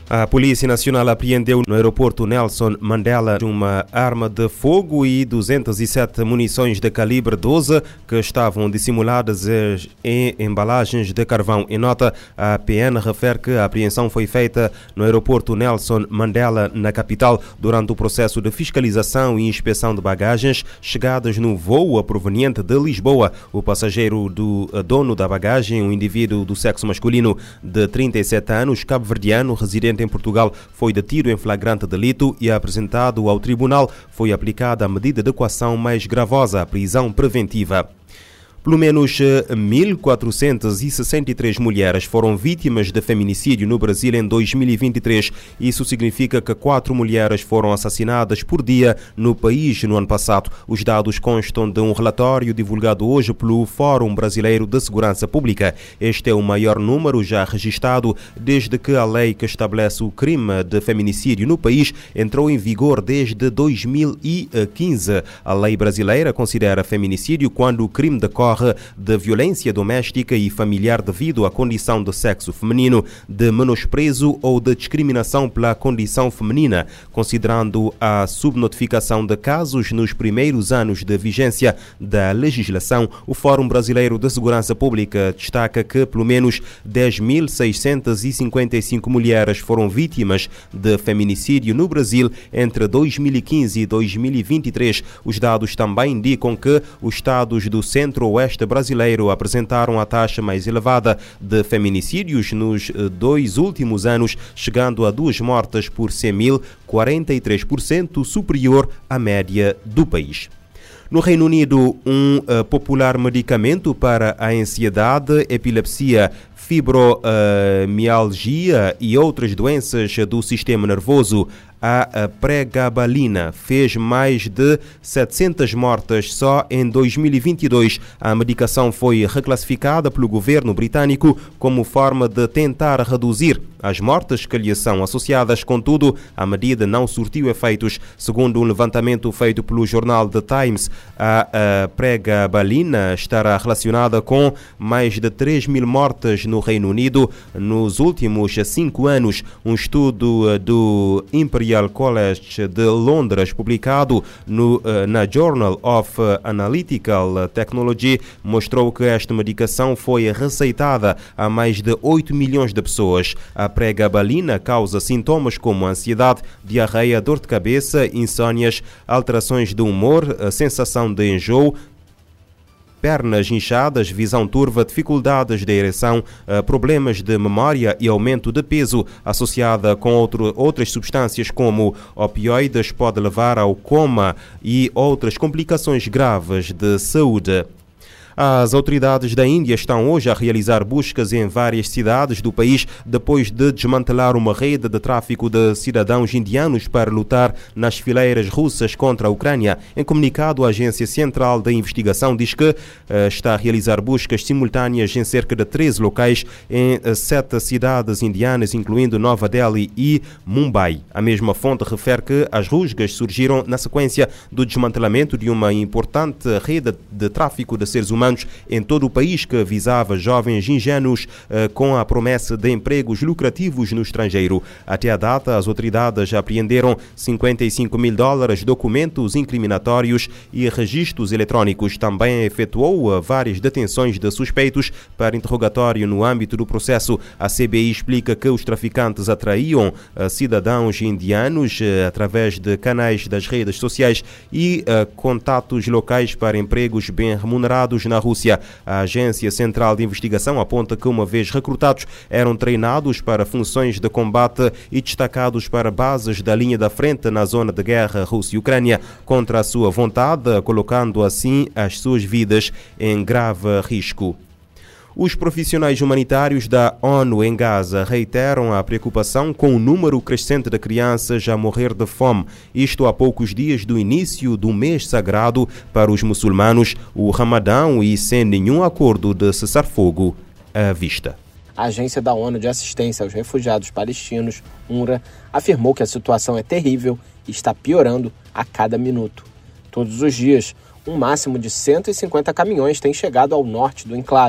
A Polícia Nacional apreendeu no aeroporto Nelson Mandela uma arma de fogo e 207 munições de calibre 12 que estavam dissimuladas em embalagens de carvão. Em nota, a PN refere que a apreensão foi feita no aeroporto Nelson Mandela, na capital, durante o processo de fiscalização e inspeção de bagagens chegadas no voo proveniente de Lisboa. O passageiro do dono da bagagem, um indivíduo do sexo masculino de 37 anos, cabo-verdiano, residente em Portugal, foi detido em flagrante delito e apresentado ao tribunal. Foi aplicada a medida de coação mais gravosa, a prisão preventiva. Pelo menos 1.463 mulheres foram vítimas de feminicídio no Brasil em 2023. Isso significa que 4 mulheres foram assassinadas por dia no país no ano passado. Os dados constam de um relatório divulgado hoje pelo Fórum Brasileiro de Segurança Pública. Este é o maior número já registrado desde que a lei que estabelece o crime de feminicídio no país entrou em vigor desde 2015. A lei brasileira considera feminicídio quando o crime decorre de violência doméstica e familiar devido à condição de sexo feminino, de menosprezo ou de discriminação pela condição feminina. Considerando a subnotificação de casos nos primeiros anos de vigência da legislação, o Fórum Brasileiro de Segurança Pública destaca que pelo menos 10.655 mulheres foram vítimas de feminicídio no Brasil entre 2015 e 2023. Os dados também indicam que os estados do centro-oeste brasileiro apresentaram a taxa mais elevada de feminicídios nos 2 últimos anos, chegando a 2 mortes por 100 mil, 43% superior à média do país. No Reino Unido, um popular medicamento para a ansiedade, epilepsia, fibromialgia e outras doenças do sistema nervoso, a pregabalina, fez mais de 700 mortes só em 2022. A medicação foi reclassificada pelo governo britânico como forma de tentar reduzir as mortes que lhe são associadas. Contudo, a medida não surtiu efeitos. Segundo um levantamento feito pelo jornal The Times, a pregabalina estará relacionada com mais de 3 mil mortes no Reino Unido nos últimos 5 anos. Um estudo do Imperial College de Londres, publicado na Journal of Analytical Technology, mostrou que esta medicação foi receitada a mais de 8 milhões de pessoas. A pregabalina causa sintomas como ansiedade, diarreia, dor de cabeça, insônias, alterações de humor, sensação de enjoo, pernas inchadas, visão turva, dificuldades de ereção, problemas de memória e aumento de peso, associada com outras substâncias como opioides, pode levar ao coma e outras complicações graves de saúde. As autoridades da Índia estão hoje a realizar buscas em várias cidades do país depois de desmantelar uma rede de tráfico de cidadãos indianos para lutar nas fileiras russas contra a Ucrânia. Em comunicado, a Agência Central da Investigação diz que está a realizar buscas simultâneas em cerca de 13 locais em 7 cidades indianas, incluindo Nova Delhi e Mumbai. A mesma fonte refere que as rusgas surgiram na sequência do desmantelamento de uma importante rede de tráfico de seres humanos em todo o país que visava jovens ingênuos com a promessa de empregos lucrativos no estrangeiro. Até a data, as autoridades apreenderam $55 mil, documentos incriminatórios e registros eletrônicos. Também efetuou várias detenções de suspeitos para interrogatório no âmbito do processo. A CBI explica que os traficantes atraíam cidadãos indianos através de canais das redes sociais e contatos locais para empregos bem remunerados na Rússia. A Agência Central de Investigação aponta que, uma vez recrutados, eram treinados para funções de combate e destacados para bases da linha da frente na zona de guerra Rússia e Ucrânia, contra a sua vontade, colocando assim as suas vidas em grave risco. Os profissionais humanitários da ONU em Gaza reiteram a preocupação com o número crescente de crianças a morrer de fome. Isto a poucos dias do início do mês sagrado para os muçulmanos, o Ramadão, e sem nenhum acordo de cessar-fogo à vista. A Agência da ONU de Assistência aos Refugiados Palestinos, UNRWA, afirmou que a situação é terrível e está piorando a cada minuto. Todos os dias, um máximo de 150 caminhões têm chegado ao norte do enclave,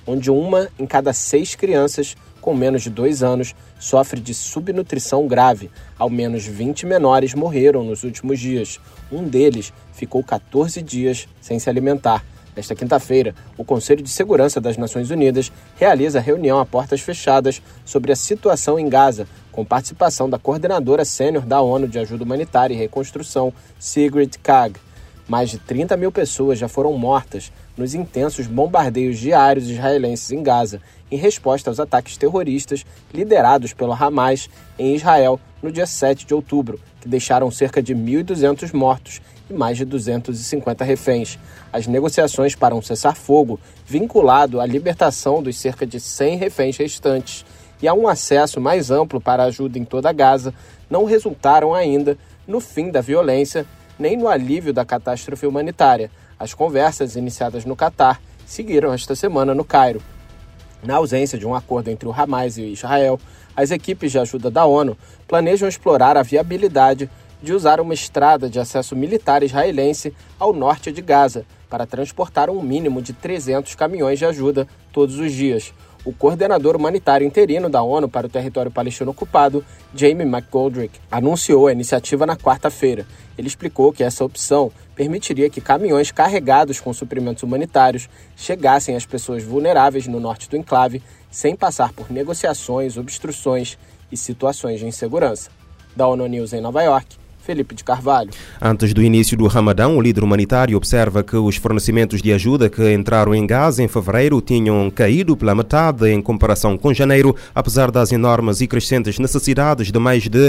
onde 1 em cada 6 crianças com menos de 2 anos sofre de subnutrição grave. Ao menos 20 menores morreram nos últimos dias. Um deles ficou 14 dias sem se alimentar. Nesta quinta-feira, o Conselho de Segurança das Nações Unidas realiza reunião a portas fechadas sobre a situação em Gaza, com participação da coordenadora sênior da ONU de Ajuda Humanitária e Reconstrução, Sigrid Kaag. Mais de 30 mil pessoas já foram mortas nos intensos bombardeios diários israelenses em Gaza, em resposta aos ataques terroristas liderados pelo Hamas em Israel no dia 7 de outubro, que deixaram cerca de 1.200 mortos e mais de 250 reféns. As negociações para um cessar-fogo vinculado à libertação dos cerca de 100 reféns restantes e a um acesso mais amplo para a ajuda em toda Gaza não resultaram ainda no fim da violência nem no alívio da catástrofe humanitária. As conversas iniciadas no Catar seguiram esta semana no Cairo. Na ausência de um acordo entre o Hamas e Israel, as equipes de ajuda da ONU planejam explorar a viabilidade de usar uma estrada de acesso militar israelense ao norte de Gaza para transportar um mínimo de 300 caminhões de ajuda todos os dias. O coordenador humanitário interino da ONU para o território palestino ocupado, Jamie McGoldrick, anunciou a iniciativa na quarta-feira. Ele explicou que essa opção permitiria que caminhões carregados com suprimentos humanitários chegassem às pessoas vulneráveis no norte do enclave sem passar por negociações, obstruções e situações de insegurança. Da ONU News em Nova York, Felipe de Carvalho. Antes do início do Ramadão, o líder humanitário observa que os fornecimentos de ajuda que entraram em Gaza em fevereiro tinham caído pela metade em comparação com janeiro, apesar das enormes e crescentes necessidades de mais de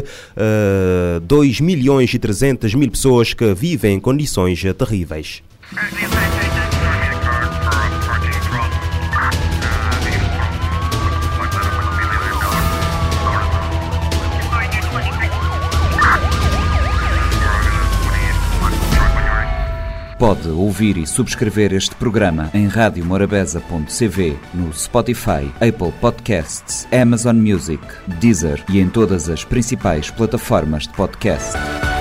2.300.000 pessoas que vivem em condições terríveis. Pode ouvir e subscrever este programa em radiomorabeza.cv, no Spotify, Apple Podcasts, Amazon Music, Deezer e em todas as principais plataformas de podcast.